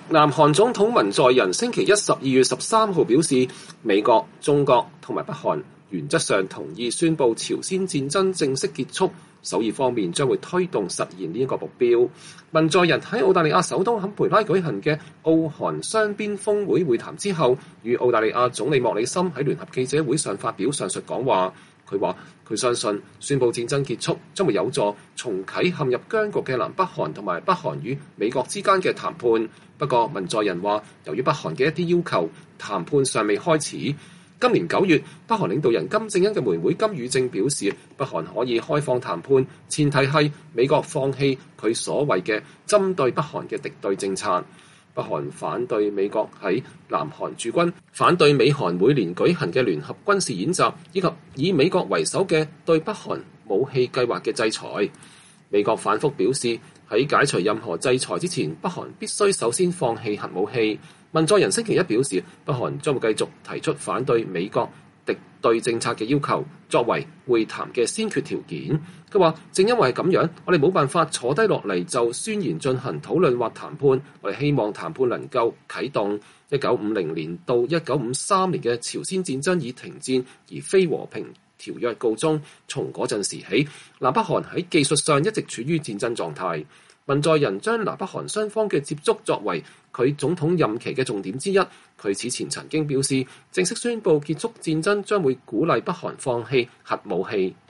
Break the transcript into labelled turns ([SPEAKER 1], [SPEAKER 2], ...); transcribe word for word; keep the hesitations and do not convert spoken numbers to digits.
[SPEAKER 1] 南韓總統文在寅星期一十二月十三號表示，美國、中國同埋北韓原則上同意宣布朝鮮戰爭正式結束，首爾方面將會推動實現呢一個目標。文在寅喺澳大利亞首都坎培拉舉行嘅澳韓雙邊峰會會談之後，與澳大利亞總理莫里森喺聯合記者會上發表上述講話。佢話佢相信宣布戰爭結束將會有助重啟陷入僵局嘅南北韓同埋北韓與美國之間嘅談判。不過文在寅話，由於北韓嘅一啲要求，談判尚未開始。今年九月，北韓領導人金正恩嘅妹妹金與正表示，北韓可以開放談判，前提係美國放棄佢所謂嘅針對北韓嘅敵對政策。北韓反對美國喺南韓駐軍，反對美韓每年舉行嘅聯合軍事演習，以及以美國為首嘅對北韓武器計劃嘅制裁。美國反覆表示，喺解除任何制裁之前，北韓必須首先放棄核武器。文在寅星期一表示，北韓將會繼續提出反對美國敵對政策嘅要求，作為會談嘅先決條件。佢話：正因為係咁樣，我哋冇辦法坐低落嚟就宣言進行討論或談判。我哋希望談判能夠啟動。一九五零年到一九五三年嘅朝鮮戰爭以停戰而非和平條約告終。從嗰陣時起，南北韓喺技術上一直處於戰爭狀態。文在寅將南北韓雙方嘅接觸作為佢總統任期嘅重點之一。佢此前曾經表示，正式宣布結束戰爭將會鼓勵北韓放棄核武器。